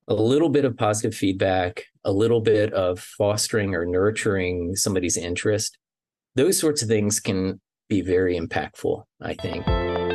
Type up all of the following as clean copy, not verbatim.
a little bit of positive feedback, a little bit of fostering or nurturing somebody's interest, those sorts of things can be very impactful, I think.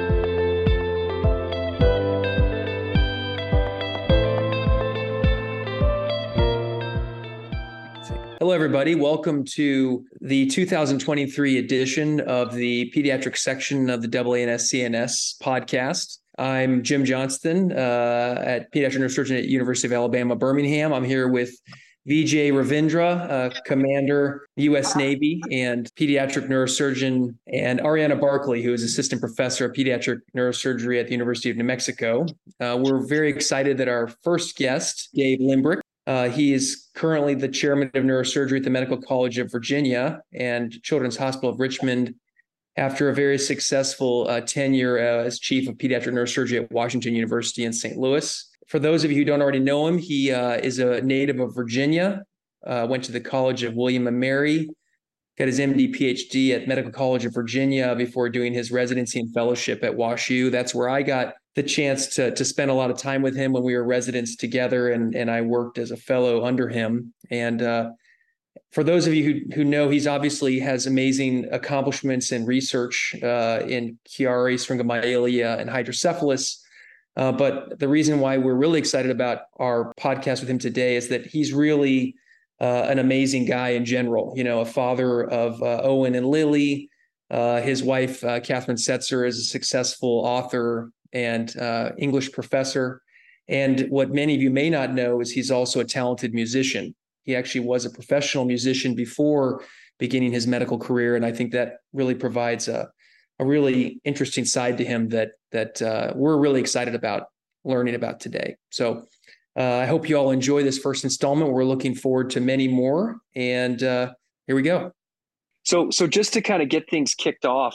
Hello, everybody. Welcome to the 2023 edition of the pediatric section of the AANS-CNS podcast. I'm Jim Johnston, at pediatric neurosurgeon at University of Alabama, Birmingham. I'm here with Vijay Ravindra, Commander, U.S. Navy and pediatric neurosurgeon, and Ariana Barkley, who is assistant professor of pediatric neurosurgery at the University of New Mexico. We're very excited that our first guest, Dave Limbrick. He is currently the chairman of neurosurgery at the Medical College of Virginia and Children's Hospital of Richmond after a very successful tenure as chief of pediatric neurosurgery at Washington University in St. Louis. For those of you who don't already know him, he is a native of Virginia, went to the College of William and Mary, got his MD, PhD at Medical College of Virginia before doing his residency and fellowship at WashU. That's where I got the chance to spend a lot of time with him when we were residents together, and I worked as a fellow under him. And for those of you who know, he's obviously has amazing accomplishments in research in Chiari, syringomyelia, and hydrocephalus. But the reason why we're really excited about our podcast with him today is that he's really an amazing guy in general. You know, a father of Owen and Lily. His wife, Catherine Setzer, is a successful author and English professor. And what many of you may not know is he's also a talented musician. He actually was a professional musician before beginning his medical career. And I think that really provides a really interesting side to him that we're really excited about learning about today. So I hope you all enjoy this first installment. We're looking forward to many more. And here we go. So just to kind of get things kicked off,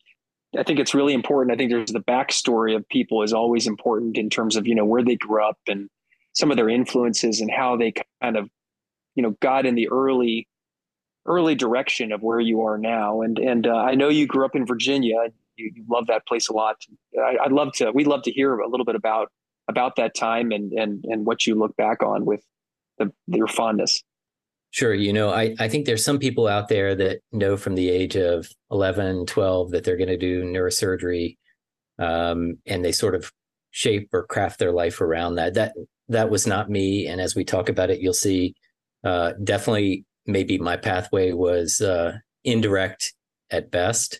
I think it's really important. I think there's the backstory of people is always important in terms of, where they grew up and some of their influences and how they kind of, got in the early direction of where you are now. And I know you grew up in Virginia. You love that place a lot. We'd love to hear a little bit about that time and what you look back on with your fondness. Sure. I think there's some people out there that know from the age of 11, 12 that they're going to do neurosurgery, and they sort of shape or craft their life around that. That was not me. And as we talk about it, you'll see definitely maybe my pathway was indirect at best.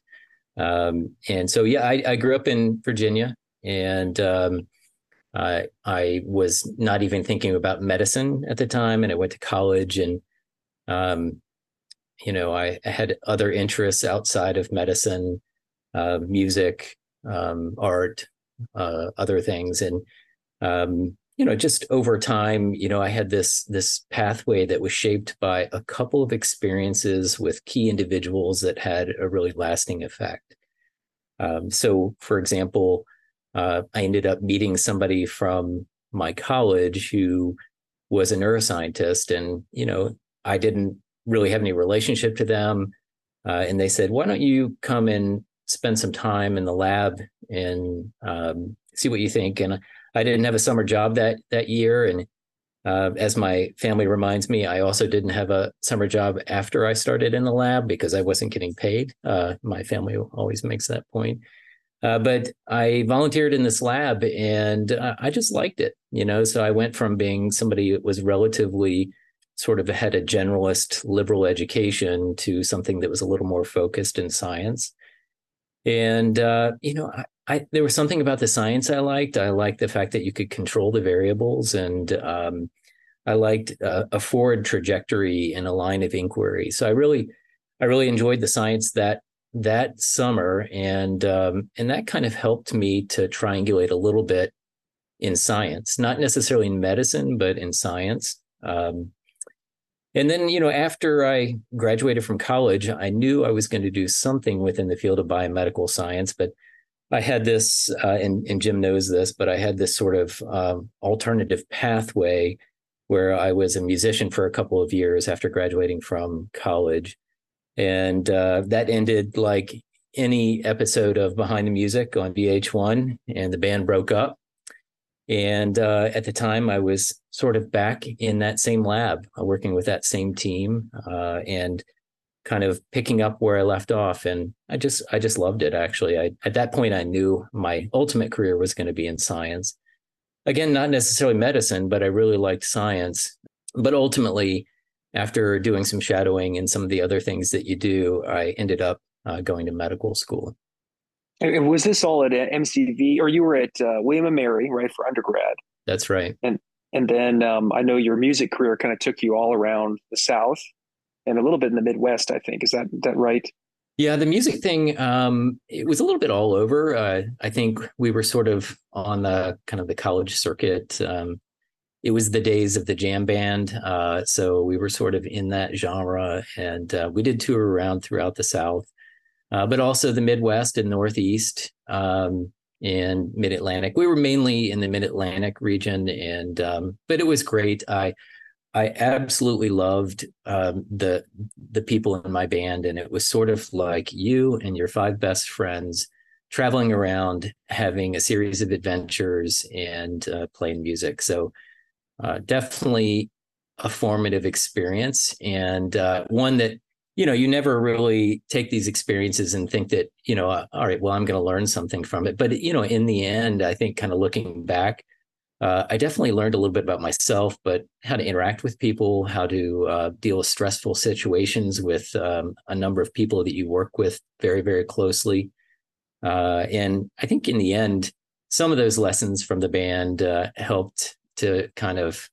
And so, yeah, I grew up in Virginia, and I was not even thinking about medicine at the time. And I went to college, and I had other interests outside of medicine, music, art, other things. And, just over time, I had this pathway that was shaped by a couple of experiences with key individuals that had a really lasting effect. So, for example, I ended up meeting somebody from my college who was a neuroscientist, and, I didn't really have any relationship to them. And they said, why don't you come and spend some time in the lab and see what you think? And I didn't have a summer job that year. And as my family reminds me, I also didn't have a summer job after I started in the lab because I wasn't getting paid. My family always makes that point. But I volunteered in this lab, and I just liked it, so I went from being somebody that was relatively sort of had a generalist liberal education to something that was a little more focused in science. And, there was something about the science I liked. I liked the fact that you could control the variables, and I liked a forward trajectory in a line of inquiry. So I really enjoyed the science that summer, and that kind of helped me to triangulate a little bit in science, not necessarily in medicine, but in science. And then, after I graduated from college, I knew I was going to do something within the field of biomedical science, but I had this, and Jim knows this, but I had this sort of alternative pathway where I was a musician for a couple of years after graduating from college. And that ended like any episode of Behind the Music on VH1, and the band broke up. And at the time, I was sort of back in that same lab, working with that same team, and kind of picking up where I left off. And I just loved it. Actually, at that point, I knew my ultimate career was going to be in science. Again, not necessarily medicine, but I really liked science. But ultimately, after doing some shadowing and some of the other things that you do, I ended up going to medical school. And was this all at MCV, or you were at William and Mary, right, for undergrad? That's right. And then I know your music career kind of took you all around the South and a little bit in the Midwest, I think. Is that right? Yeah, the music thing, it was a little bit all over. I think we were sort of on the kind of the college circuit. It was the days of the jam band. So we were sort of in that genre, and we did tour around throughout the South, but also the Midwest and Northeast, and Mid-Atlantic. We were mainly in the Mid-Atlantic region, and but it was great. I absolutely loved the people in my band, and it was sort of like you and your five best friends traveling around, having a series of adventures and playing music. So definitely a formative experience, and one that, you never really take these experiences and think that, all right, well, I'm going to learn something from it. But, in the end, I think kind of looking back, I definitely learned a little bit about myself, but how to interact with people, how to deal with stressful situations with a number of people that you work with very, very closely. And I think in the end, some of those lessons from the band helped to kind of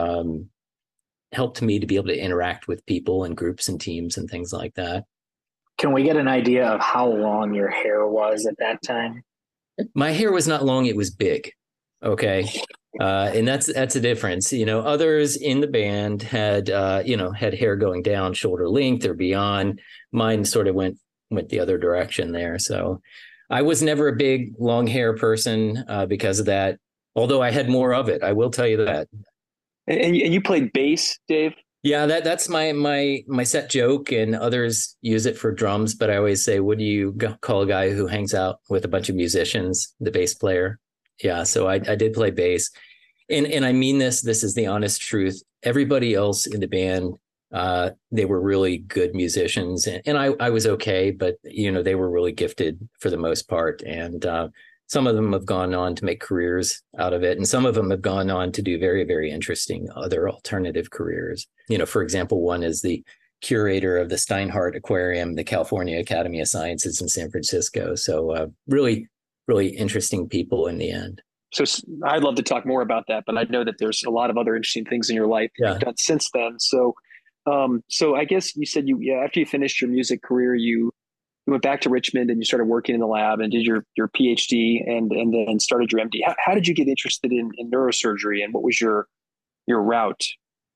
helped me to be able to interact with people and groups and teams and things like that. Can we get an idea of how long your hair was at that time? My hair was not long, it was big. Okay. And that's a difference. Others in the band had had hair going down shoulder length or beyond. Mine sort of went the other direction there. So I was never a big long hair person because of that, although I had more of it. I will tell you that. And you played bass, Dave? Yeah, that's my set joke, and others use it for drums. But I always say, what do you call a guy who hangs out with a bunch of musicians? The bass player. Yeah, so I did play bass, and I mean this is the honest truth. Everybody else in the band, they were really good musicians, and I was okay, but they were really gifted for the most part, and some of them have gone on to make careers out of it, and some of them have gone on to do very, very interesting other alternative careers. For example, one is the curator of the Steinhardt Aquarium, the California Academy of Sciences in San Francisco. So really, really interesting people in the end. So I'd love to talk more about that, but I know that there's a lot of other interesting things in your life you've done since then. So I guess you said after you finished your music career, you went back to Richmond and you started working in the lab and did your PhD and then started your MD. How did you get interested in neurosurgery, and what was your route?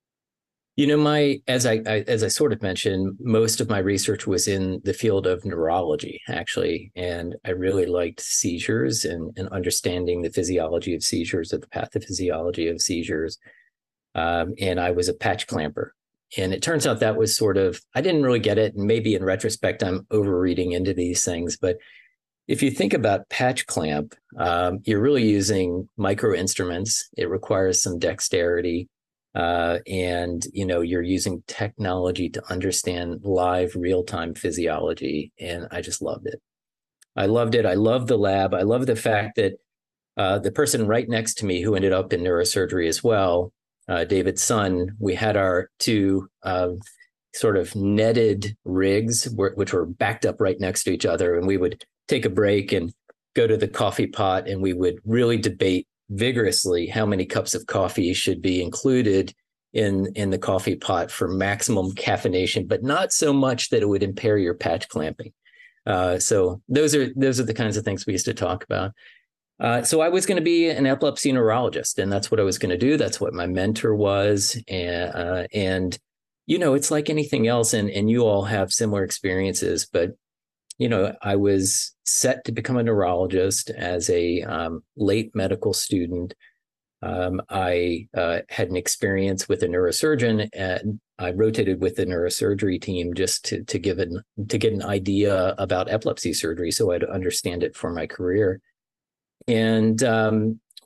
As I sort of mentioned, most of my research was in the field of neurology, actually, and I really liked seizures and understanding the physiology of seizures, or the pathophysiology of seizures. And I was a patch clamper. And it turns out that was sort of, I didn't really get it. And maybe in retrospect, I'm overreading into these things. But if you think about patch clamp, you're really using micro instruments. It requires some dexterity. And you're using technology to understand live real-time physiology. And I just loved it. I loved it. I loved the lab. I love the fact that the person right next to me who ended up in neurosurgery as well, David's son, we had our two sort of netted rigs, which were backed up right next to each other. And we would take a break and go to the coffee pot, and we would really debate vigorously how many cups of coffee should be included in the coffee pot for maximum caffeination, but not so much that it would impair your patch clamping. So those are the kinds of things we used to talk about. So I was going to be an epilepsy neurologist, and that's what I was going to do. That's what my mentor was. And it's like anything else, and you all have similar experiences, but I was set to become a neurologist as a late medical student. I had an experience with a neurosurgeon, and I rotated with the neurosurgery team just to get an idea about epilepsy surgery, so I'd understand it for my career. And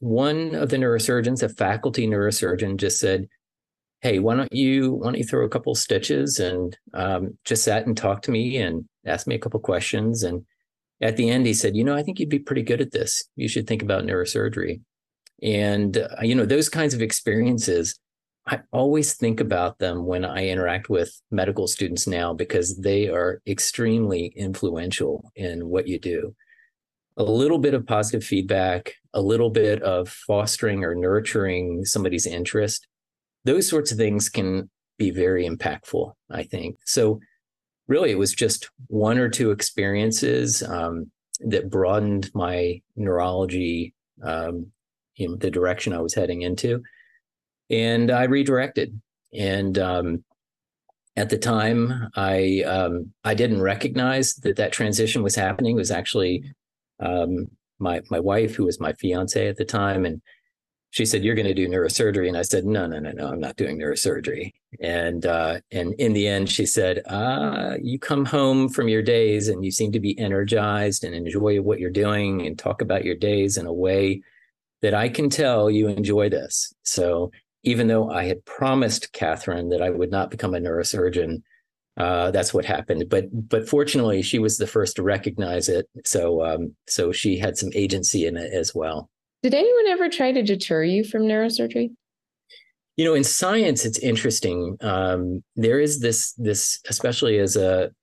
one of the neurosurgeons, a faculty neurosurgeon, just said, "Hey, why don't you throw a couple stitches?" And just sat and talked to me and asked me a couple questions. And at the end, he said, "I think you'd be pretty good at this. You should think about neurosurgery." And those kinds of experiences, I always think about them when I interact with medical students now, because they are extremely influential in what you do. A little bit of positive feedback, a little bit of fostering or nurturing somebody's interest, those sorts of things can be very impactful, I think. So really, it was just one or two experiences that broadened my neurology, the direction I was heading into. And I redirected. And at the time, I didn't recognize that transition was happening. It was actually my wife, who was my fiance at the time, and she said, "You're going to do neurosurgery." And I said, No, I'm not doing neurosurgery. And in the end, she said, "You come home from your days and you seem to be energized and enjoy what you're doing and talk about your days in a way that I can tell you enjoy this." So even though I had promised Catherine that I would not become a neurosurgeon, that's what happened. But fortunately, she was the first to recognize it. So she had some agency in it as well. Did anyone ever try to deter you from neurosurgery? In science, it's interesting. There is this, especially as a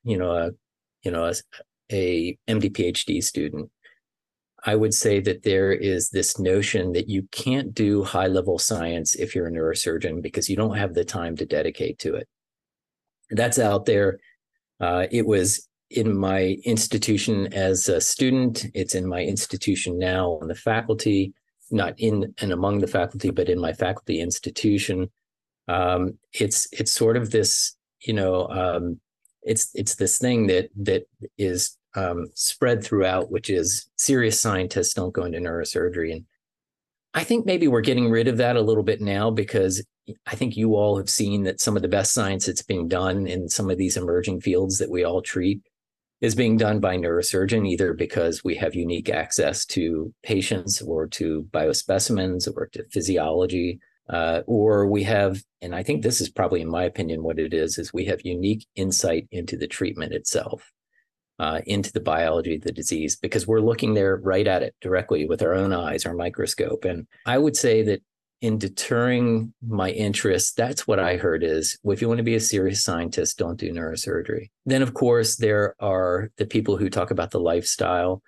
MD PhD student, I would say that there is this notion that you can't do high level science if you're a neurosurgeon because you don't have the time to dedicate to it. That's out there. It was in my institution as a student. It's in my institution now on the faculty, not in and among the faculty, but in my faculty institution. It's sort of this, it's this thing that is spread throughout, which is serious scientists don't go into neurosurgery. And I think maybe we're getting rid of that a little bit now, because I think you all have seen that some of the best science that's being done in some of these emerging fields that we all treat is being done by neurosurgeon, either because we have unique access to patients or to biospecimens or to physiology, or we have, and I think this is probably, in my opinion, what it is we have unique insight into the treatment itself. Into the biology of the disease, because we're looking there right at it directly with our own eyes, our microscope. And I would say that in deterring my interest, that's what I heard is, well, if you want to be a serious scientist, don't do neurosurgery. Then, of course, there are the people who talk about the lifestyle.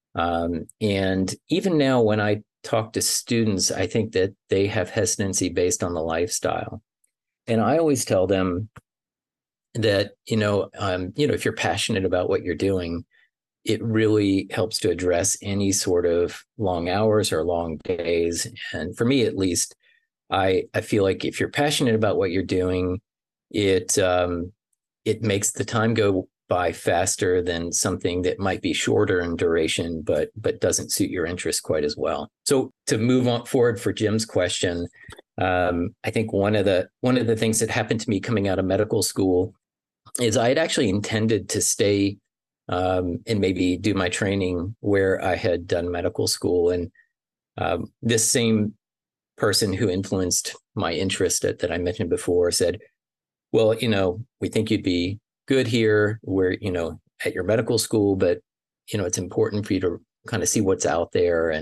And even now, when I talk to students, I think that they have hesitancy based on the lifestyle. And I always tell them that, if you're passionate about what you're doing, it really helps to address any sort of long hours or long days. And for me, at least, I feel like if you're passionate about what you're doing, it makes the time go by faster than something that might be shorter in duration, but doesn't suit your interest quite as well. So to move on forward for Jim's question, I think one of the things that happened to me coming out of medical school is I had actually intended to stay and maybe do my training where I had done medical school. And this same person who influenced my interest that I mentioned before said, "Well, we think you'd be good here. We're, at your medical school, but, it's important for you to kind of see what's out there."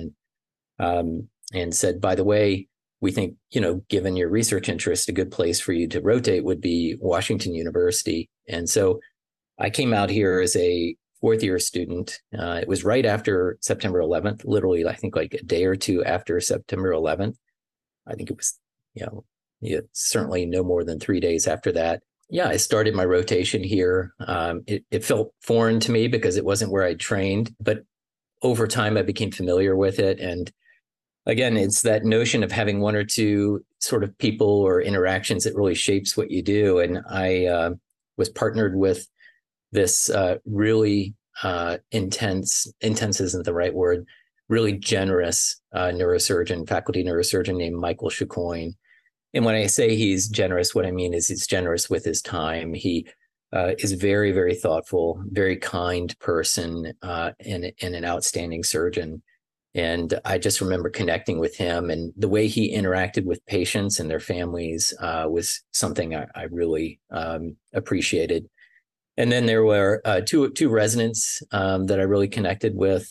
And said, "By the way, we think, given your research interest, a good place for you to rotate would be Washington University." And so I came out here as a fourth year student. It was right after September 11th, literally, I think like a day or two after September 11th. I think it was, certainly no more than 3 days after that. Yeah, I started my rotation here. It felt foreign to me because it wasn't where I trained, but over time I became familiar with it. And again, it's that notion of having one or two sort of people or interactions that really shapes what you do. And I was partnered with this really intense isn't the right word, really generous faculty neurosurgeon named Michael Chicoine. And when I say he's generous, what I mean is he's generous with his time. He is very, very thoughtful, very kind person, and an outstanding surgeon. And I just remember connecting with him, and the way he interacted with patients and their families was something I really appreciated. And then there were two residents that I really connected with.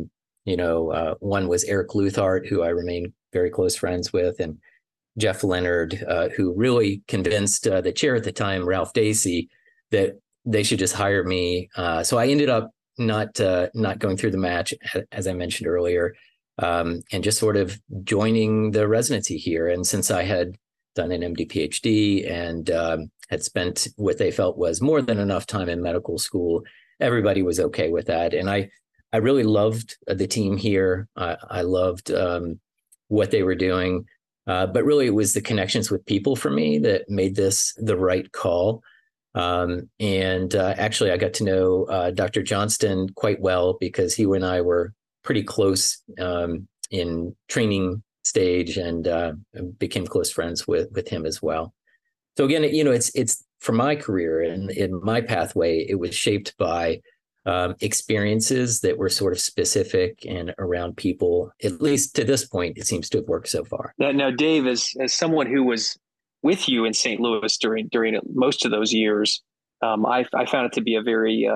One was Eric Luthart, who I remain very close friends with, and Jeff Leonard, who really convinced the chair at the time, Ralph Dacey, that they should just hire me. So I ended up not going through the match, as I mentioned earlier, and just sort of joining the residency here. And since I had done an MD PhD and had spent what they felt was more than enough time in medical school, everybody was okay with that. And I really loved the team here. I loved what they were doing. But really, it was the connections with people for me that made this the right call. Actually, I got to know Dr. Johnston quite well because he and I were pretty close in training stage, and became close friends with him as well. So again, it's for my career and in my pathway, it was shaped by experiences that were sort of specific and around people. At least to this point, it seems to have worked so far. Now, Dave, as someone who was with you in St. Louis during most of those years, I found it to be a very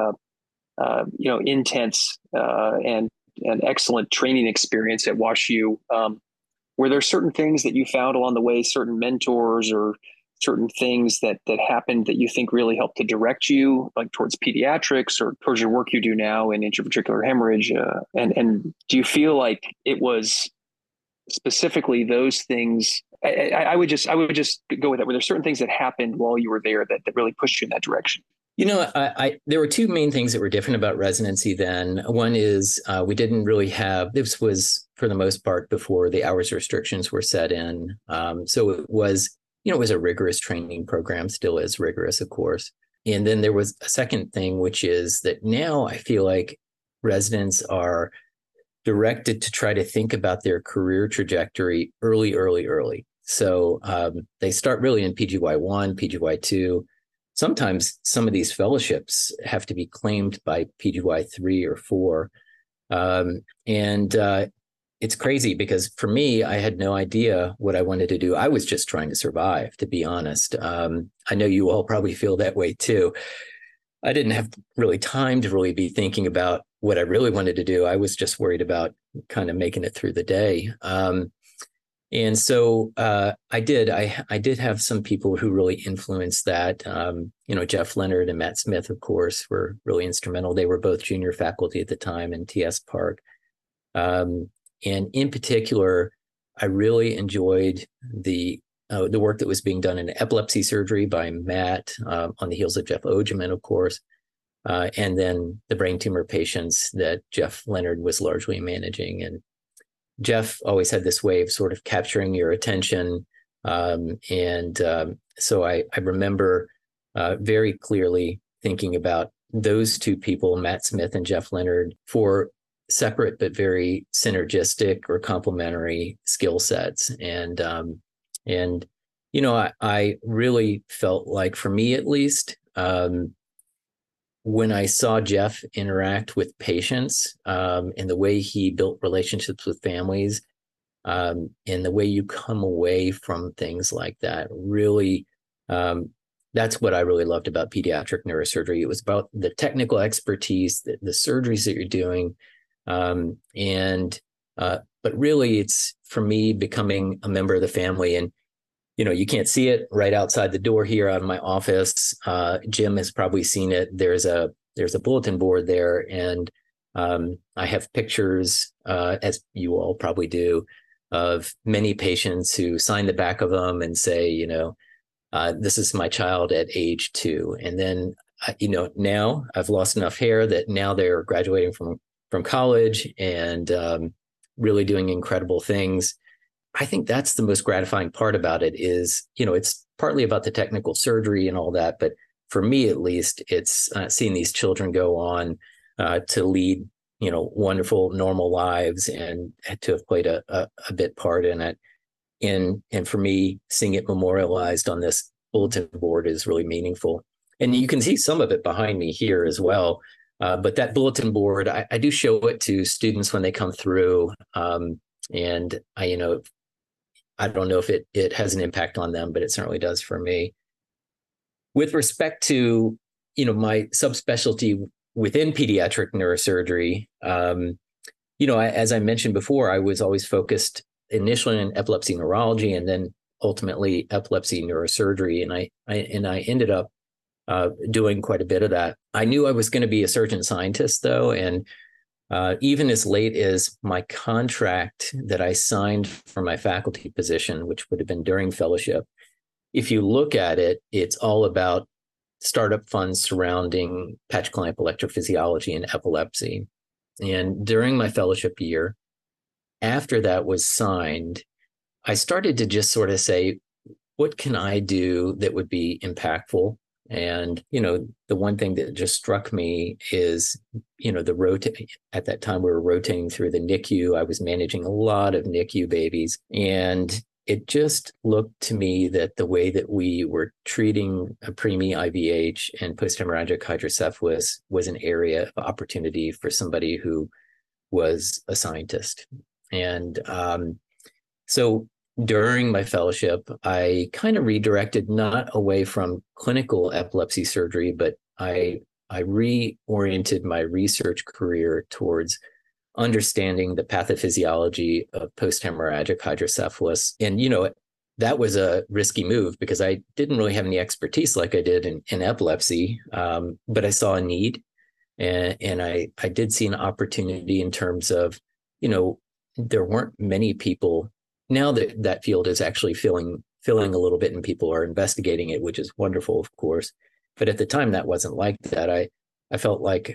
intense and excellent training experience at WashU. Were there certain things that you found along the way, certain mentors or certain things that happened that you think really helped to direct you, like towards pediatrics or towards your work you do now in intraventricular hemorrhage? And do you feel like it was specifically those things? I would just go with that. Were there certain things that happened while you were there that really pushed you in that direction? There were two main things that were different about residency then. One is we didn't really have, this was for the most part before the hours restrictions were set in. So it was a rigorous training program, still is rigorous, of course. And then there was a second thing, which is that now I feel like residents are directed to try to think about their career trajectory early. So they start really in PGY1, PGY2. Sometimes some of these fellowships have to be claimed by PGY3 or 4. It's crazy because for me, I had no idea what I wanted to do. I was just trying to survive, to be honest. I know you all probably feel that way too. I didn't have really time to really be thinking about what I really wanted to do. I was just worried about kind of making it through the day. And so I did have some people who really influenced that. Jeff Leonard and Matt Smith, of course, were really instrumental. They were both junior faculty at the time in TS Park. And in particular, I really enjoyed the work that was being done in epilepsy surgery by Matt on the heels of Jeff Ogeman, of course, and then the brain tumor patients that Jeff Leonard was largely managing. And Jeff always had this way of sort of capturing your attention. So I remember very clearly thinking about those two people, Matt Smith and Jeff Leonard, for separate but very synergistic or complementary skill sets. I really felt like, for me at least, when I saw Jeff interact with patients and the way he built relationships with families and the way you come away from things like that, really, that's what I really loved about pediatric neurosurgery. It was about the technical expertise, the surgeries that you're doing. But really it's, for me, becoming a member of the family. And, you can't see it right outside the door here out of my office. Jim has probably seen it. There's a bulletin board there, and I have pictures, as you all probably do, of many patients who sign the back of them and say, this is my child at age 2. And then, now I've lost enough hair that now they're graduating from college and really doing incredible things. I think that's the most gratifying part about it is, it's partly about the technical surgery and all that, but for me, at least, it's seeing these children go on to lead, wonderful, normal lives and to have played a bit part in it. And for me, seeing it memorialized on this bulletin board is really meaningful. And you can see some of it behind me here as well. But that bulletin board, I do show it to students when they come through. And I don't know if it has an impact on them, but it certainly does for me. With respect to, my subspecialty within pediatric neurosurgery, as I mentioned before, I was always focused initially in epilepsy neurology and then ultimately epilepsy neurosurgery. And I ended up doing quite a bit of that. I knew I was going to be a surgeon scientist, though, and even as late as my contract that I signed for my faculty position, which would have been during fellowship, if you look at it, it's all about startup funds surrounding patch clamp electrophysiology and epilepsy. And during my fellowship year, after that was signed, I started to just sort of say, what can I do that would be impactful? And, the one thing that just struck me is, at that time we were rotating through the NICU. I was managing a lot of NICU babies. And it just looked to me that the way that we were treating a preemie IVH and post-hemorrhagic hydrocephalus was an area of opportunity for somebody who was a scientist. And so during my fellowship, I kind of redirected not away from clinical epilepsy surgery, but I reoriented my research career towards understanding the pathophysiology of post-hemorrhagic hydrocephalus. And, that was a risky move because I didn't really have any expertise like I did in epilepsy, but I saw a need. And I did see an opportunity in terms of, there weren't many people. Now that field is actually filling a little bit and people are investigating it, which is wonderful, of course. But at the time, that wasn't like that. I felt like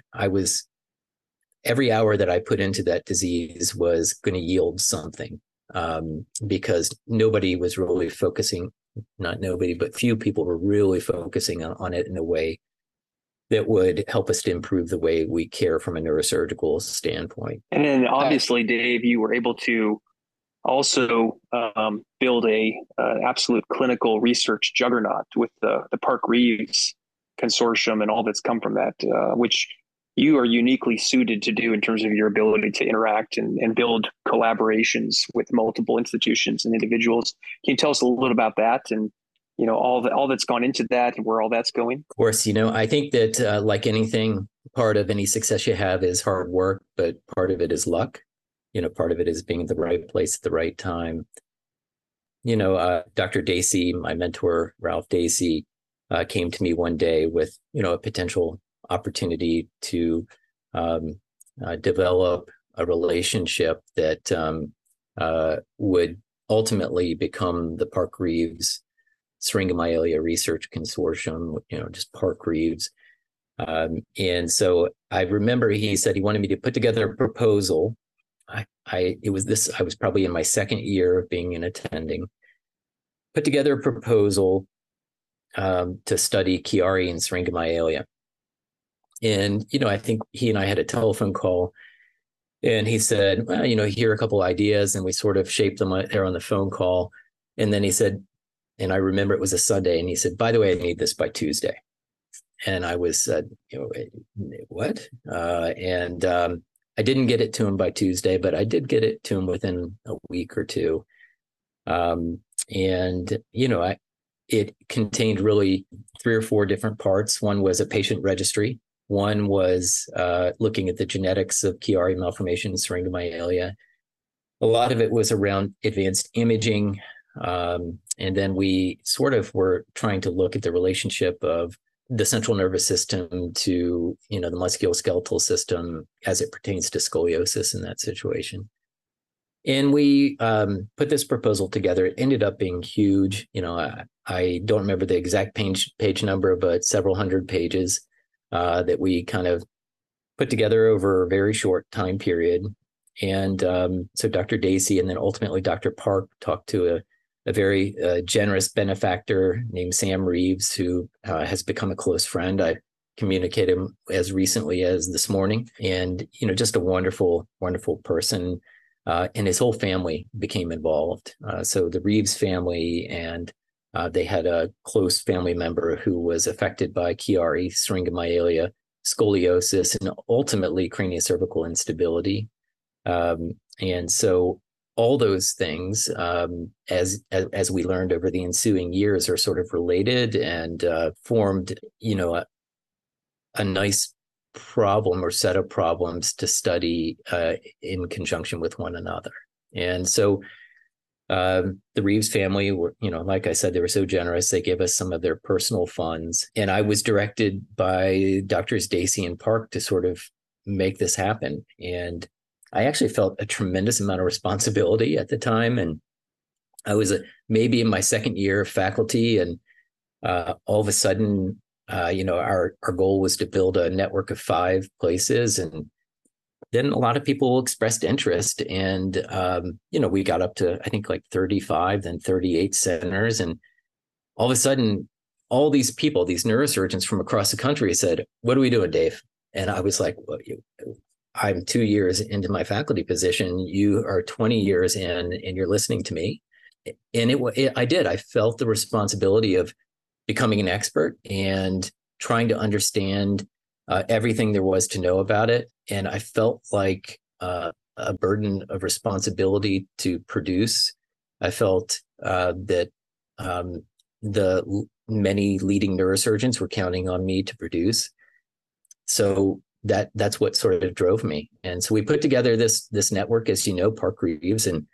every hour that I put into that disease was going to yield something, because nobody was really focusing, not nobody, but few people were really focusing on it in a way that would help us to improve the way we care from a neurosurgical standpoint. And then obviously, Dave, you were able to also build a absolute clinical research juggernaut with the Park-Reeves consortium and all that's come from that, which you are uniquely suited to do in terms of your ability to interact and build collaborations with multiple institutions and individuals. Can you tell us a little about that and all that's gone into that and where all that's going? Of course, I think that like anything, part of any success you have is hard work, but part of it is luck. Part of it is being at the right place at the right time. Dr. Dacey, my mentor, Ralph Dacey, came to me one day with, a potential opportunity to develop a relationship that would ultimately become the Park-Reeves Syringomyelia Research Consortium, just Park-Reeves. And so I remember he said he wanted me to put together a proposal. I was probably in my second year of being an attending, put together a proposal to study Chiari and Syringomyelia. And, I think he and I had a telephone call and he said, well, here are a couple ideas, and we sort of shaped them there on the phone call. And then he said, and I remember it was a Sunday, and he said, by the way, I need this by Tuesday. And I was, what? And I didn't get it to him by Tuesday, but I did get it to him within a week or two. It contained really 3 or 4 different parts. One was a patient registry. One was looking at the genetics of Chiari malformation and Syringomyelia. A lot of it was around advanced imaging. And then we sort of were trying to look at the relationship of the central nervous system to, the musculoskeletal system as it pertains to scoliosis in that situation. And we put this proposal together. It ended up being huge. I don't remember the exact page number, but several hundred pages that we kind of put together over a very short time period. And so Dr. Dacey and then ultimately Dr. Park talked to a very generous benefactor named Sam Reeves, who has become a close friend. I communicated him as recently as this morning, and just a wonderful, wonderful person. And his whole family became involved. So the Reeves family, and they had a close family member who was affected by Chiari Syringomyelia. scoliosis, and ultimately craniocervical instability. And so all those things, as we learned over the ensuing years, are sort of related and formed, a nice problem or set of problems to study in conjunction with one another. And so the Reeves family were, like I said, they were so generous. They gave us some of their personal funds. And I was directed by Doctors Dacey and Park to sort of make this happen. And I actually felt a tremendous amount of responsibility at the time. And I was maybe in my second year of faculty. And all of a sudden, our goal was to build a network of 5 places. And then a lot of people expressed interest, and we got up to, I think, like 35, then 38 centers, and all of a sudden, all these people, these neurosurgeons from across the country, said, "What are we doing, Dave?" And I was like, "Well, I'm 2 years into my faculty position. You are 20 years in, and you're listening to me." And I did. I felt the responsibility of becoming an expert and trying to understand everything there was to know about it. And I felt like a burden of responsibility to produce. I felt that the many leading neurosurgeons were counting on me to produce. So that's what sort of drove me. And so we put together this network, as you know, Park Reeves, and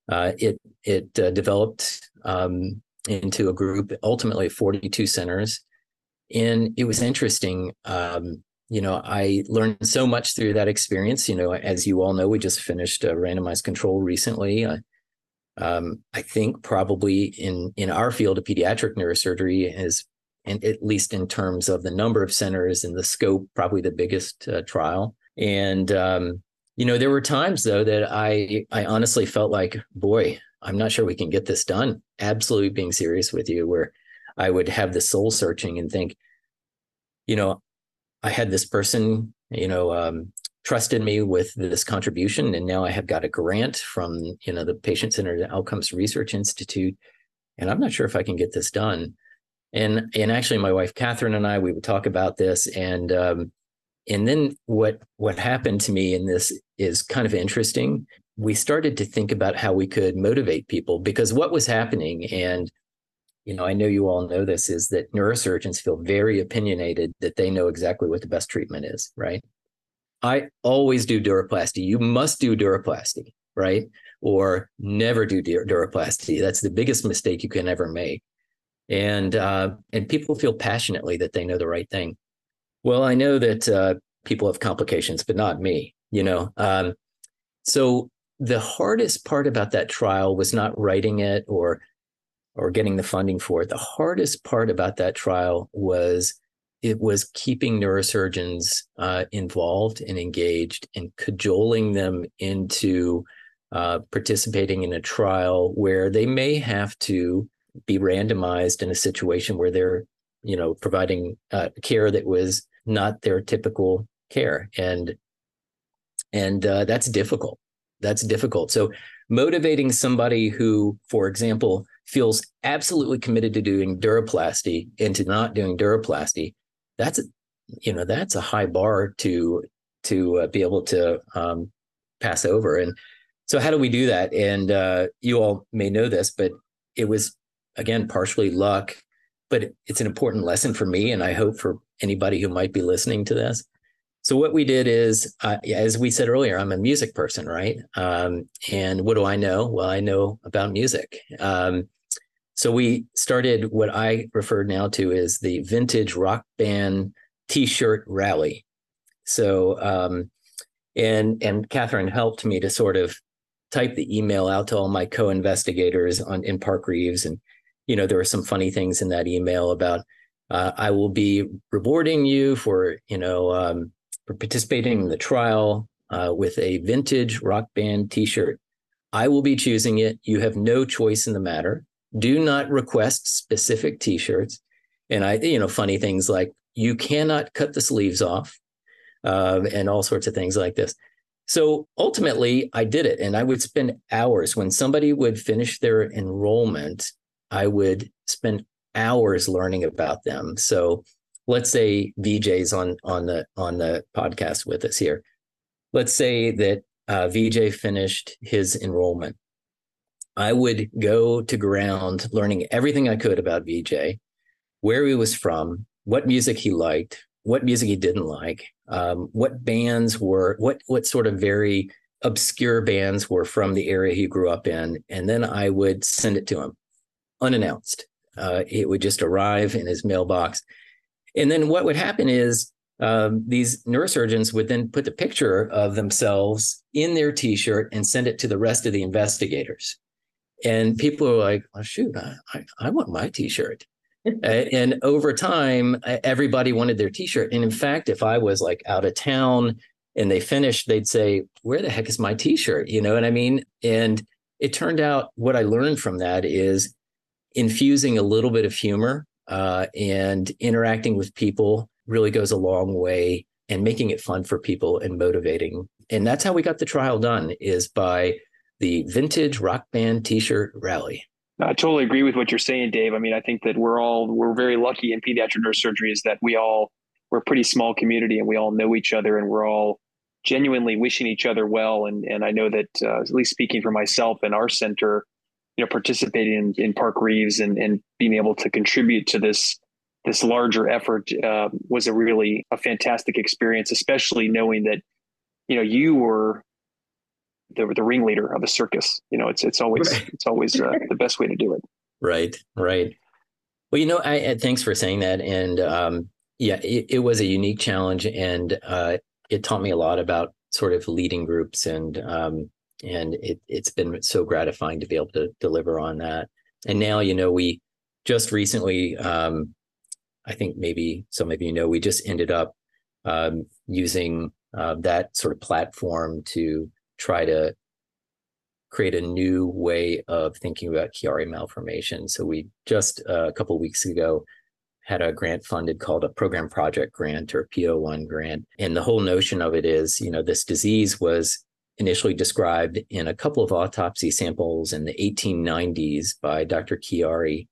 it developed into a group, ultimately 42 centers. And it was interesting. I learned so much through that experience. As you all know, we just finished a randomized control recently. I think probably in our field of pediatric neurosurgery is, and at least in terms of the number of centers and the scope, probably the biggest trial. And, there were times, though, that I honestly felt like, boy, I'm not sure we can get this done. Absolutely being serious with you, where I would have the soul searching and think, I had this person, trusted me with this contribution, and now I have got a grant from, the Patient-Centered Outcomes Research Institute, and I'm not sure if I can get this done. And actually, my wife Catherine and I, we would talk about this, and then what happened to me in this is kind of interesting. We started to think about how we could motivate people, because what was happening, and I know you all know this, is that neurosurgeons feel very opinionated, that they know exactly what the best treatment is, right? I always do duroplasty. You must do duroplasty, right? Or never do duroplasty. That's the biggest mistake you can ever make. And people feel passionately that they know the right thing. Well, I know that people have complications, but not me, So the hardest part about that trial was not writing it or getting the funding for it. The hardest part about that trial was keeping neurosurgeons involved and engaged and cajoling them into participating in a trial where they may have to be randomized in a situation where they're, providing care that was not their typical care. And that's difficult. That's difficult. So motivating somebody who, for example, feels absolutely committed to doing duroplasty into not doing duroplasty, that's a high bar to be able to pass over. And so how do we do that? And you all may know this, but it was, again, partially luck, but it's an important lesson for me, and I hope for anybody who might be listening to this. So what we did is, as we said earlier, I'm a music person, right? And what do I know? Well, I know about music. So we started what I refer now to as the Vintage Rock Band T-shirt rally. So, and Catherine helped me to sort of type the email out to all my co-investigators in Park Reeves. And, there were some funny things in that email about, I will be rewarding you for participating in the trial with a Vintage Rock Band T-shirt. I will be choosing it. You have no choice in the matter. Do not request specific T-shirts. And funny things like, you cannot cut the sleeves off, and all sorts of things like this. So ultimately, I did it, and I would spend hours. When somebody would finish their enrollment, I would spend hours learning about them. So let's say VJ's on the podcast with us here. Let's say that VJ finished his enrollment. I would go to ground learning everything I could about VJ, where he was from, what music he liked, what music he didn't like, what bands were, what sort of very obscure bands were from the area he grew up in. And then I would send it to him unannounced. It would just arrive in his mailbox. And then what would happen is these neurosurgeons would then put the picture of themselves in their T-shirt and send it to the rest of the investigators. And people are like, oh, shoot, I want my T-shirt. And over time, everybody wanted their T-shirt. And in fact, if I was like out of town and they finished, they'd say, where the heck is my T-shirt? You know what I mean? And it turned out what I learned from that is infusing a little bit of humor and interacting with people really goes a long way, and making it fun for people and motivating. And that's how we got the trial done, is by the Vintage Rock Band T-shirt rally. I totally agree with what you're saying, Dave. I mean, I think that we're very lucky in pediatric neurosurgery is that we're a pretty small community and we all know each other and we're all genuinely wishing each other well. And I know that at least speaking for myself and our center, participating in Park Reeves and being able to contribute to this larger effort was a fantastic experience, especially knowing that, you were the ringleader of a circus. It's always the best way to do it. Right. Well, I thanks for saying that. And it was a unique challenge, and it taught me a lot about sort of leading groups, and it's been so gratifying to be able to deliver on that. And now, we just recently, I think maybe some of we just ended up using that sort of platform to try to create a new way of thinking about Chiari malformation. So we just a couple of weeks ago had a grant funded called a program project grant, or PO1 grant. And the whole notion of it is, this disease was initially described in a couple of autopsy samples in the 1890s by Dr. Chiari.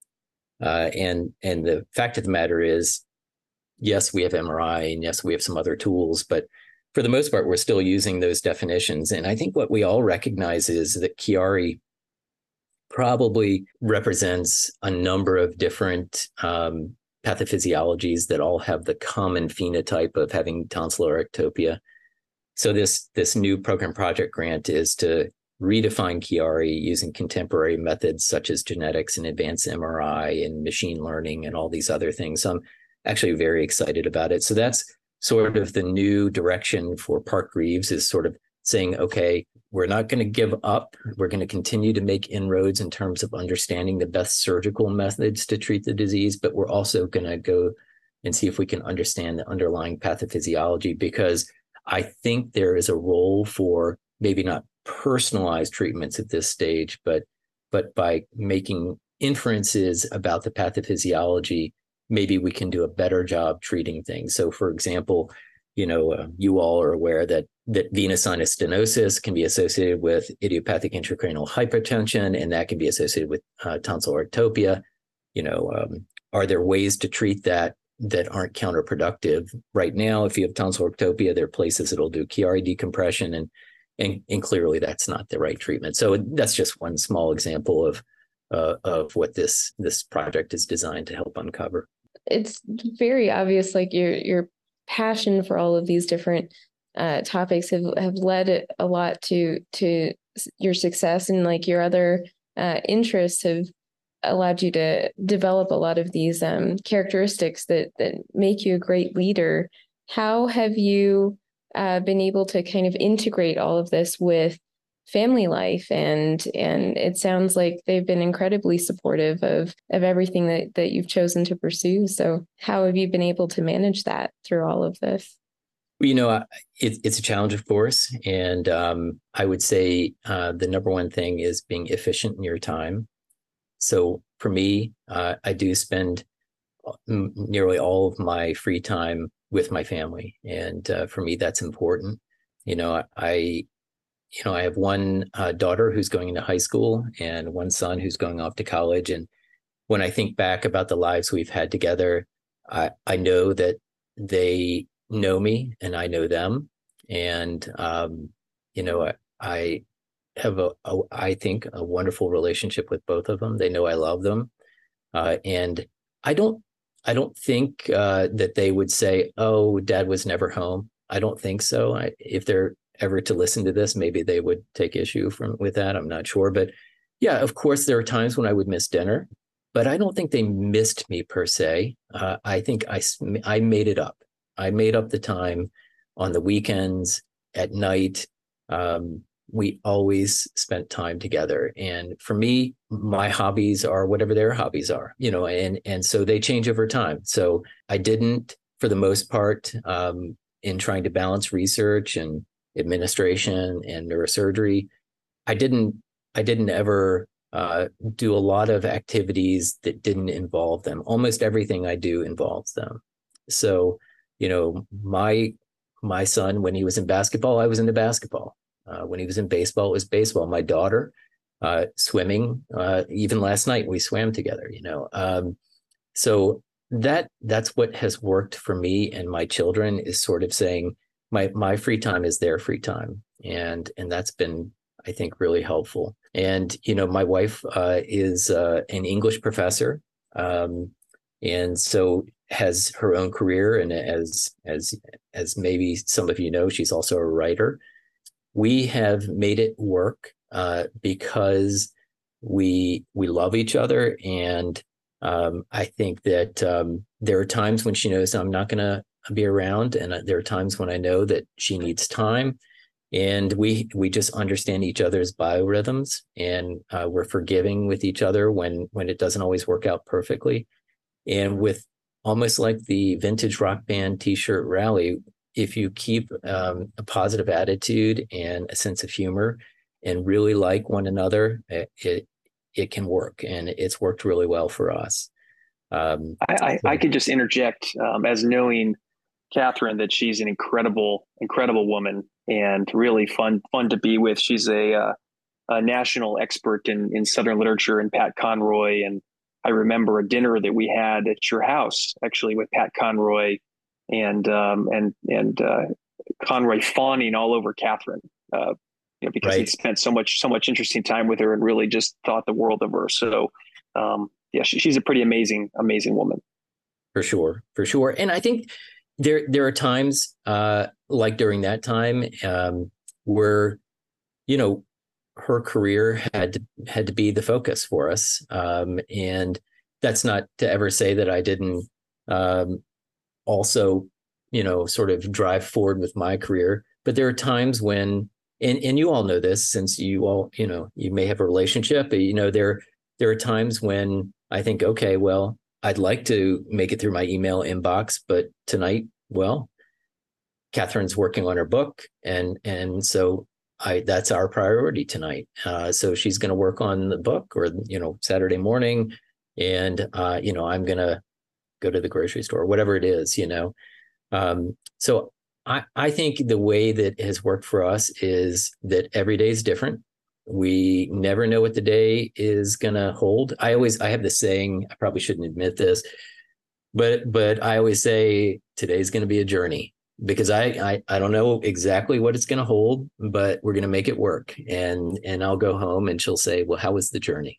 And the fact of the matter is, yes, we have MRI, and yes, we have some other tools, but for the most part, we're still using those definitions. And I think what we all recognize is that Chiari probably represents a number of different pathophysiologies that all have the common phenotype of having tonsillar ectopia. So this new program project grant is to redefine Chiari using contemporary methods such as genetics and advanced MRI and machine learning and all these other things. So I'm actually very excited about it. So that's sort of the new direction for Park Reeves, is sort of saying, okay, we're not going to give up. We're going to continue to make inroads in terms of understanding the best surgical methods to treat the disease, but we're also going to go and see if we can understand the underlying pathophysiology, because I think there is a role for maybe not personalized treatments at this stage, but by making inferences about the pathophysiology, maybe we can do a better job treating things. So, for example, you all are aware that venous sinus stenosis can be associated with idiopathic intracranial hypertension, and that can be associated with tonsillar ectopia. Are there ways to treat that aren't counterproductive? Right now, if you have tonsillar ectopia, there are places that'll do Chiari decompression, and clearly that's not the right treatment. So that's just one small example of what this project is designed to help uncover. It's very obvious, like your passion for all of these different topics have led a lot to your success, and like your other interests have allowed you to develop a lot of these characteristics that make you a great leader. How have you been able to kind of integrate all of this with family life? And it sounds like they've been incredibly supportive of everything that you've chosen to pursue. So how have you been able to manage that through all of this? Well, it's a challenge, of course. And I would say the number one thing is being efficient in your time. So for me, I do spend nearly all of my free time with my family. And for me, that's important. I have one daughter who's going into high school and one son who's going off to college. And when I think back about the lives we've had together, I know that they know me and I know them. And, I have I think a wonderful relationship with both of them. They know I love them. And I don't, I don't think that they would say, "Oh, Dad was never home." I don't think so. If they're ever to listen to this, maybe they would take issue with that. I'm not sure, but yeah, of course, there are times when I would miss dinner, but I don't think they missed me per se. I think I made it up. I made up the time on the weekends, at night. Um, we always spent time together. And for me, my hobbies are whatever their hobbies are, and so they change over time. So I didn't, for the most part, in trying to balance research and administration and neurosurgery, I didn't ever do a lot of activities that didn't involve them. Almost everything I do involves them. So, my son, when he was in basketball, I was into basketball. When he was in baseball, it was baseball. My daughter, swimming. Even last night, we swam together. So that's what has worked for me and my children, is sort of saying my free time is their free time, and that's been, I think, really helpful. And my wife is an English professor, and so has her own career. And as maybe some of you know, she's also a writer. We have made it work because we love each other, and I think that there are times when she knows I'm not going to be around, and there are times when I know that she needs time, and we just understand each other's biorhythms, and we're forgiving with each other when it doesn't always work out perfectly. And with almost like the vintage rock band T-shirt rally, if you keep a positive attitude and a sense of humor and really like one another, it can work, and it's worked really well for us. I could just interject, as knowing Catherine, that she's an incredible woman and really fun to be with. She's a national expert in Southern literature, and Pat Conroy. And I remember a dinner that we had at your house, actually, with Pat Conroy and Conroy fawning all over Catherine, because Right. he spent so much interesting time with her and really just thought the world of her. So, yeah, she's a pretty amazing woman. For sure. And I think there are times like during that time where her career had to be the focus for us, and that's not to ever say that I didn't also sort of drive forward with my career. But there are times when, and you all know this, since you all you may have a relationship, but there are times when I think, okay, well, I'd like to make it through my email inbox, but tonight, well, Catherine's working on her book, and so that's our priority tonight. So she's going to work on the book, or Saturday morning, and I'm going to go to the grocery store, whatever it is. So I think the way that has worked for us is that every day is different. We never know what the day is going to hold. I have this saying, I probably shouldn't admit this, but I always say today's going to be a journey, because I don't know exactly what it's going to hold, but we're going to make it work. And I'll go home and she'll say, well, how was the journey?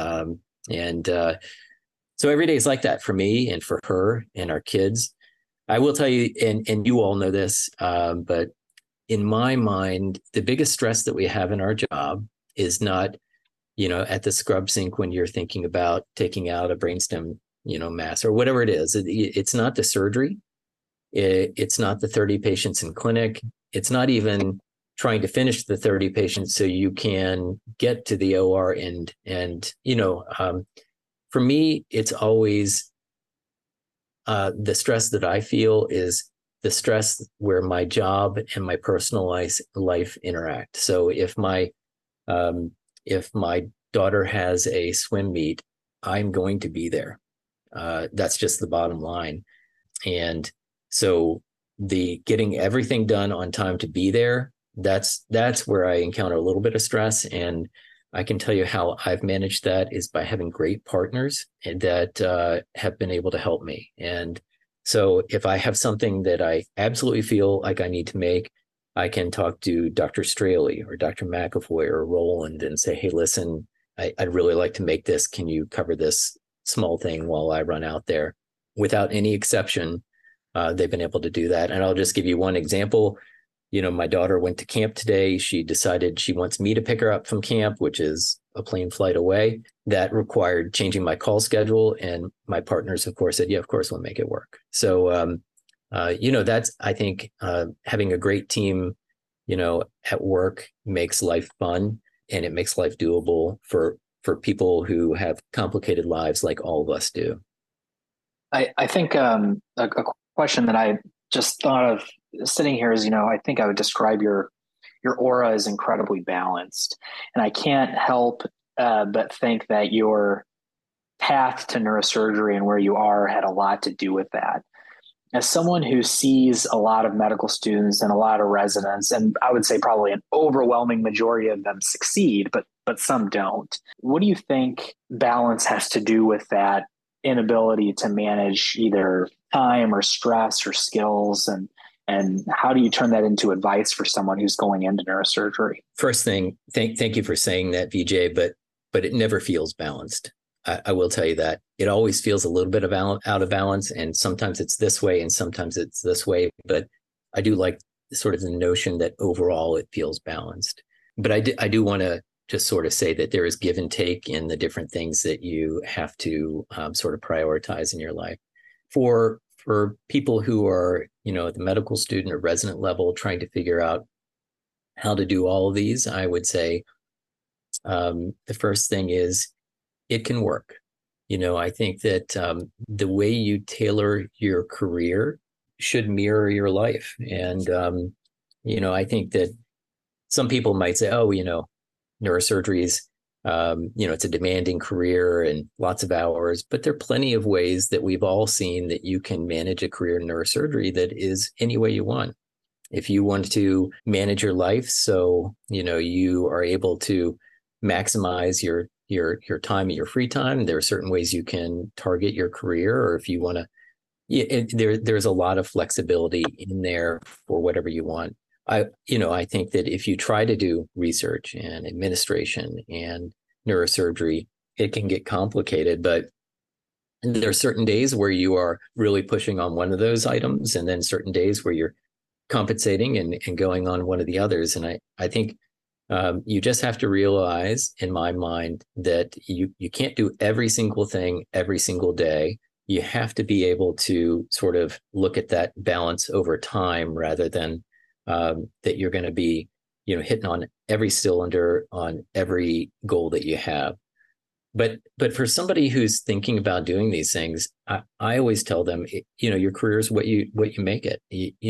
So every day is like that for me and for her and our kids. I will tell you, and you all know this, but in my mind, the biggest stress that we have in our job is not, at the scrub sink when you're thinking about taking out a brainstem, mass or whatever it is. It's not the surgery. It's not the 30 patients in clinic. It's not even trying to finish the 30 patients so you can get to the OR. For me, it's always the stress that I feel is the stress where my job and my personal life interact. So if my daughter has a swim meet, I'm going to be there. That's just the bottom line. And so the getting everything done on time to be there, that's where I encounter a little bit of stress. And I can tell you how I've managed that is by having great partners that have been able to help me. And so if I have something that I absolutely feel like I need to make, I can talk to Dr. Straley or Dr. McAvoy or Roland and say, hey, listen, I'd really like to make this. Can you cover this small thing while I run out there? Without any exception, they've been able to do that. And I'll just give you one example. My daughter went to camp today. She decided she wants me to pick her up from camp, which is a plane flight away. That required changing my call schedule. And my partners, of course, said, yeah, of course, we'll make it work. So, that's, I think, having a great team, at work makes life fun, and it makes life doable for people who have complicated lives like all of us do. I think a question that I just thought of sitting here is, I think I would describe your aura as incredibly balanced. And I can't help but think that your path to neurosurgery and where you are had a lot to do with that. As someone who sees a lot of medical students and a lot of residents, and I would say probably an overwhelming majority of them succeed, but some don't. What do you think balance has to do with that inability to manage either time or stress or skills, and how do you turn that into advice for someone who's going into neurosurgery? First thing, thank you for saying that, VJ, but it never feels balanced. I will tell you that it always feels a little bit out of balance, and sometimes it's this way and sometimes it's this way. But I do like sort of the notion that overall it feels balanced. But I do want to just sort of say that there is give and take in the different things that you have to sort of prioritize in your life. For people who are, at the medical student or resident level trying to figure out how to do all of these, I would say the first thing is it can work. I think that the way you tailor your career should mirror your life. And, I think that some people might say, oh, neurosurgery is, it's a demanding career and lots of hours, but there are plenty of ways that we've all seen that you can manage a career in neurosurgery that is any way you want. If you want to manage your life so, you are able to maximize your time and your free time, there are certain ways you can target your career. Or if you want to, there's a lot of flexibility in there for whatever you want. I think that if you try to do research and administration and neurosurgery, it can get complicated, but there are certain days where you are really pushing on one of those items, and then certain days where you're compensating and going on one of the others. And I think you just have to realize, in my mind, that you can't do every single thing every single day. You have to be able to sort of look at that balance over time, rather than that you're going to be, hitting on every cylinder on every goal that you have. But for somebody who's thinking about doing these things, I always tell them, your career is what you make it.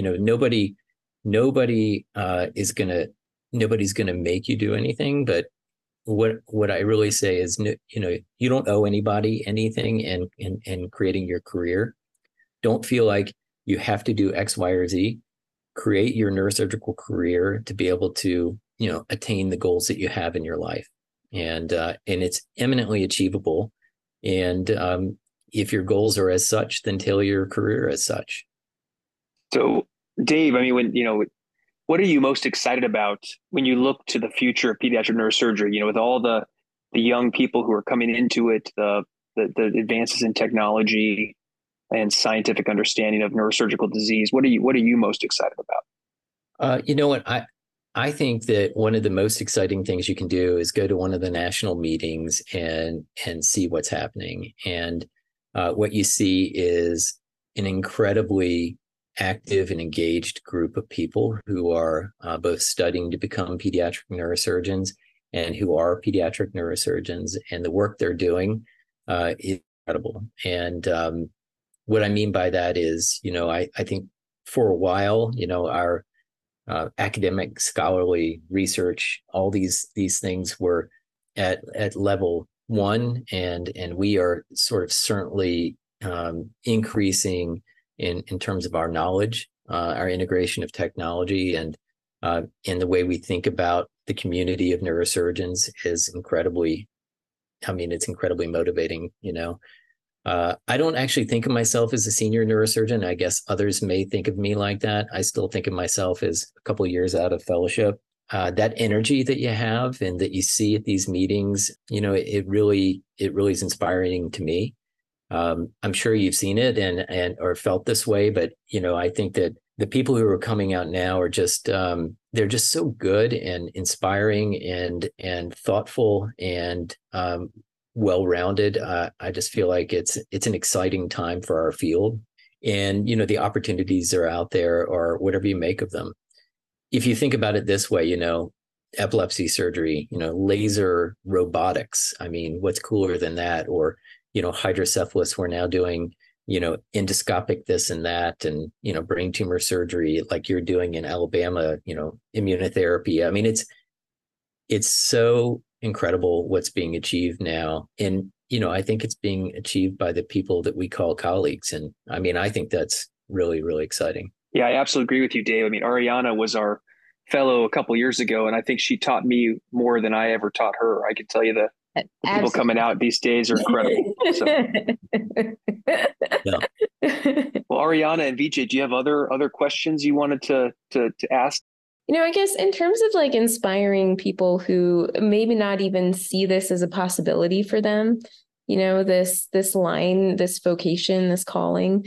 Nobody's going to make you do anything. But what I really say is, you don't owe anybody anything in creating your career. Don't feel like you have to do X, Y, or Z. Create your neurosurgical career to be able to, attain the goals that you have in your life. And it's eminently achievable. And if your goals are as such, then tailor your career as such. So, Dave, what are you most excited about when you look to the future of pediatric neurosurgery? With all the young people who are coming into it, the advances in technology and scientific understanding of neurosurgical disease, what are you most excited about? You know what? I think that one of the most exciting things you can do is go to one of the national meetings and see what's happening. And what you see is an incredibly active and engaged group of people who are both studying to become pediatric neurosurgeons and who are pediatric neurosurgeons. And the work they're doing is incredible. And what I mean by that is, I think for a while, our academic scholarly research, all these things were at level one, and we are sort of certainly increasing in terms of our knowledge, our integration of technology, and in the way we think about the community of neurosurgeons is incredibly, it's incredibly motivating, I don't actually think of myself as a senior neurosurgeon. I guess others may think of me like that. I still think of myself as a couple of years out of fellowship. That energy that you have and that you see at these meetings, it really is inspiring to me. I'm sure you've seen it and or felt this way, but I think that the people who are coming out now are just they're just so good and inspiring and thoughtful and well-rounded. I just feel like it's an exciting time for our field, and the opportunities are out there, or whatever you make of them. If you think about it this way, epilepsy surgery, laser robotics. I mean, what's cooler than that? Or hydrocephalus, we're now doing, endoscopic this and that, and, brain tumor surgery like you're doing in Alabama, immunotherapy. I mean, it's so incredible what's being achieved now. And, I think it's being achieved by the people that we call colleagues. And I think that's really, really exciting. Yeah, I absolutely agree with you, Dave. I mean, Ariana was our fellow a couple of years ago, and I think she taught me more than I ever taught her. I can tell you the people coming out these days are incredible. So. Yeah. Well, Ariana and Vijay, do you have other questions you wanted to ask? I guess in terms of like inspiring people who maybe not even see this as a possibility for them, this line, this vocation, this calling.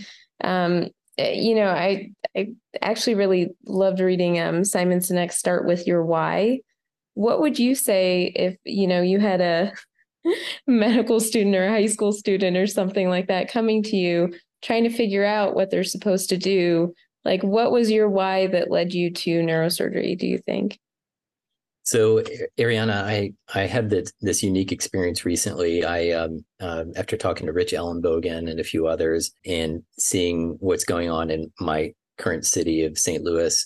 I actually really loved reading Simon Sinek's Start With Your Why. What would you say if, you had a medical student or a high school student or something like that coming to you, trying to figure out what they're supposed to do? Like, what was your why that led you to neurosurgery, do you think? So, Ariana, I had this unique experience recently. After talking to Rich Ellenbogen and a few others and seeing what's going on in my current city of St. Louis,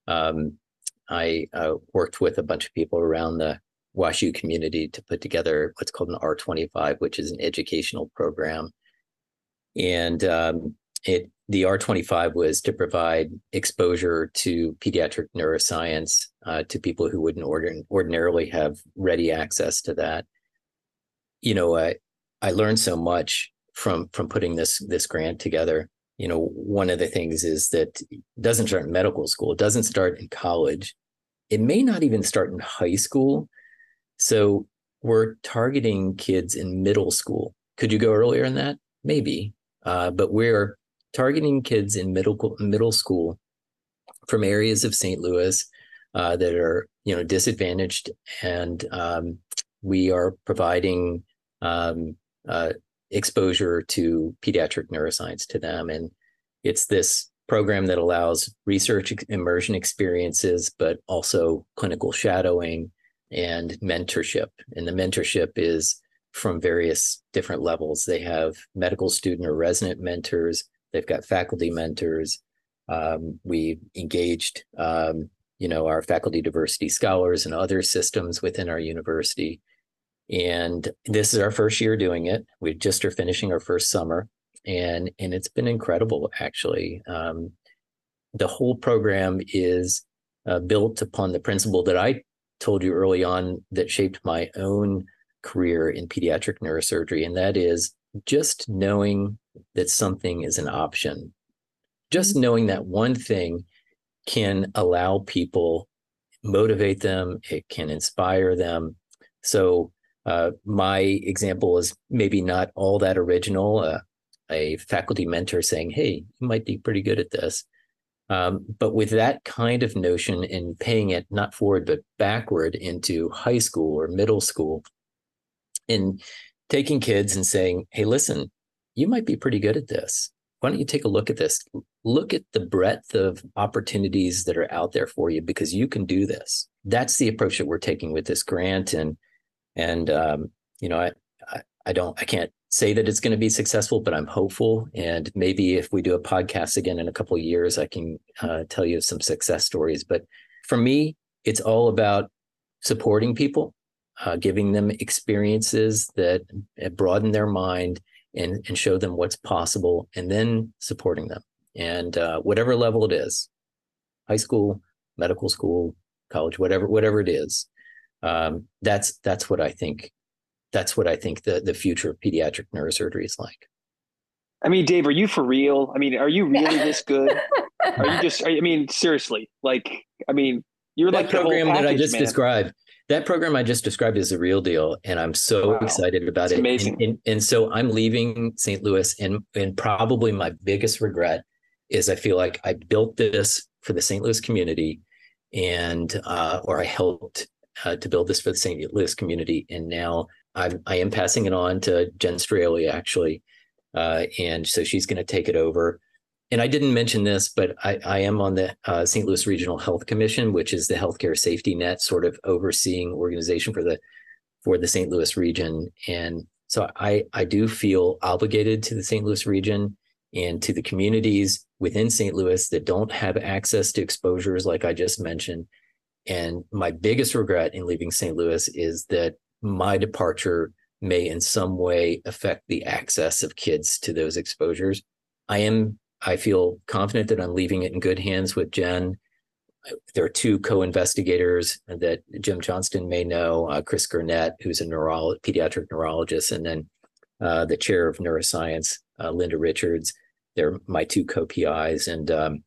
I worked with a bunch of people around the WashU community to put together what's called an R25, which is an educational program. And the R25 was to provide exposure to pediatric neuroscience to people who wouldn't ordinarily have ready access to that. I learned so much from putting this grant together. One of the things is that it doesn't start in medical school. It doesn't start in college. It may not even start in high school. So we're targeting kids in middle school. Could you go earlier in that? Maybe. But we're targeting kids in middle school from areas of St. Louis that are, disadvantaged, and we are providing exposure to pediatric neuroscience to them. And it's this program that allows research immersion experiences, but also clinical shadowing and mentorship. And the mentorship is from various different levels. They have medical student or resident mentors. They've got faculty mentors. We engaged, our faculty diversity scholars and other systems within our university. And this is our first year doing it. We just are finishing our first summer, and it's been incredible, actually. The whole program is built upon the principle that I told you early on that shaped my own career in pediatric neurosurgery, and that is just knowing that something is an option. Just knowing that one thing can allow people, motivate them, it can inspire them. So my example is maybe not all that original. A faculty mentor saying, hey, you might be pretty good at this. But with that kind of notion and paying it not forward, but backward into high school or middle school, and taking kids and saying, hey, listen, you might be pretty good at this. Why don't you take a look at this? Look at the breadth of opportunities that are out there for you, because you can do this. That's the approach that we're taking with this grant. And I can't say that it's going to be successful, but I'm hopeful. And maybe if we do a podcast again in a couple of years, I can tell you some success stories. But for me, it's all about supporting people, giving them experiences that broaden their mind and show them what's possible, and then supporting them. And whatever level it is, high school, medical school, college, whatever it is, That's what I think. That's what I think the future of pediatric neurosurgery is like. I mean, Dave, are you for real? I mean, are you really this good? Are you just? I mean, seriously, like, I mean, you're That like the whole program that I package, just man. described. That program I just described is the real deal, and I'm so Wow. excited about It's it. amazing. And so I'm leaving St. Louis, and probably my biggest regret is I feel like I built this for the St. Louis community, and or I helped to build this for the St. Louis community, and now I am passing it on to Jen Straley, actually, and so she's going to take it over. And I didn't mention this, but I am on the St. Louis Regional Health Commission, which is the healthcare safety net sort of overseeing organization for the St. Louis region. And so I do feel obligated to the St. Louis region and to the communities within St. Louis that don't have access to exposures like I just mentioned. And my biggest regret in leaving St. Louis is that my departure may in some way affect the access of kids to those exposures. I feel confident that I'm leaving it in good hands with Jen. There are two co-investigators that Jim Johnston may know, Chris Gurnett, who's a pediatric neurologist, and then the chair of neuroscience, Linda Richards. They're my two co-PIs. And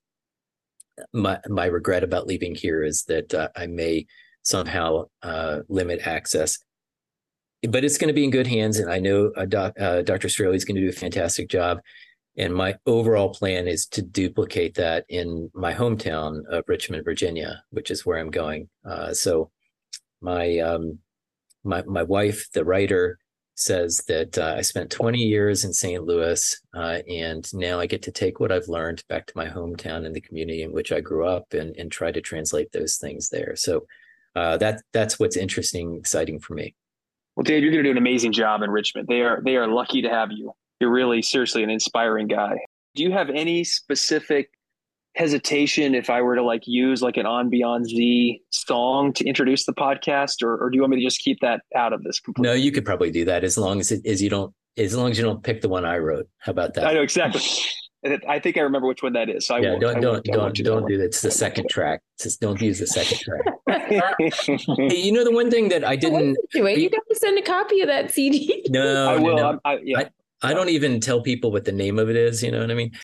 my regret about leaving here is that I may somehow limit access. But it's going to be in good hands, and I know Dr. Straley is going to do a fantastic job. And my overall plan is to duplicate that in my hometown of Richmond, Virginia, which is where I'm going. So my wife, the writer, says that I spent 20 years in St. Louis, and now I get to take what I've learned back to my hometown and the community in which I grew up and try to translate those things there. So that's what's interesting, exciting for me. Well, Dave, you're going to do an amazing job in Richmond. They are lucky to have you. You're really seriously an inspiring guy. Do you have any specific hesitation if I were to like use like an On Beyond Z song to introduce the podcast, or do you want me to just keep that out of this completely? No, you could probably do that as long as you don't pick the one I wrote. How about that? I know exactly. I think I remember which one that is. So yeah, don't do that. It's the second track. Just don't use the second track. Hey, you know the one thing that I didn't do it. You got to send a copy of that CD. No, I will. No. Yeah. I don't even tell people what the name of it is. You know what I mean?